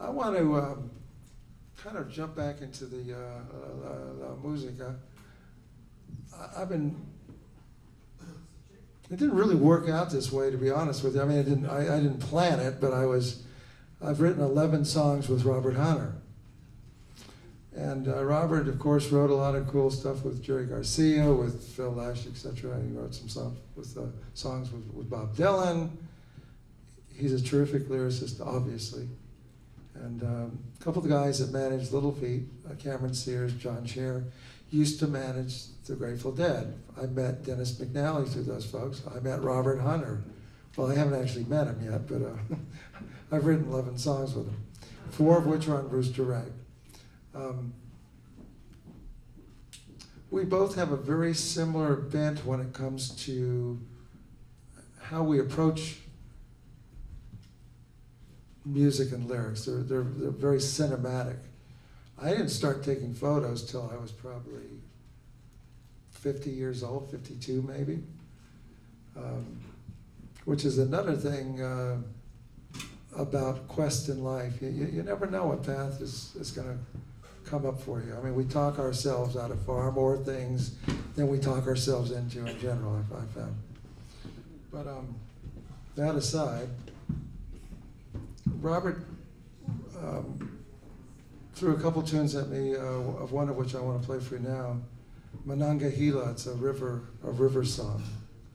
I want to kind of jump back into the La Musica. I've been. It didn't really work out this way, to be honest with you. I mean, I didn't plan it, but I've written 11 songs with Robert Hunter. And Robert, of course, wrote a lot of cool stuff with Jerry Garcia, with Phil Lesh, etc. He wrote some stuff with songs with Bob Dylan. He's a terrific lyricist, obviously. And a couple of the guys that managed Little Feat, Cameron Sears, John Scher, used to manage the Grateful Dead. I met Dennis McNally through those folks. I met Robert Hunter. Well, I haven't actually met him yet, but I've written 11 songs with him, 4 of which are on Brewster Rag. We both have a very similar bent when it comes to how we approach music and lyrics. They're very cinematic. I didn't start taking photos till I was probably 50 years old, 52 maybe, which is another thing about quest in life. You never know what path is going to come up for you. I mean, we talk ourselves out of far more things than we talk ourselves into in general, I found. But that aside, Robert threw a couple tunes at me, of one of which I want to play for you now. Monongahela, it's a river song.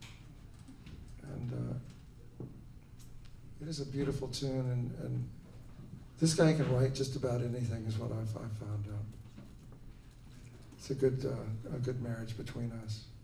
And it is a beautiful tune, and this guy can write just about anything, is what I've found out. It's a good marriage between us.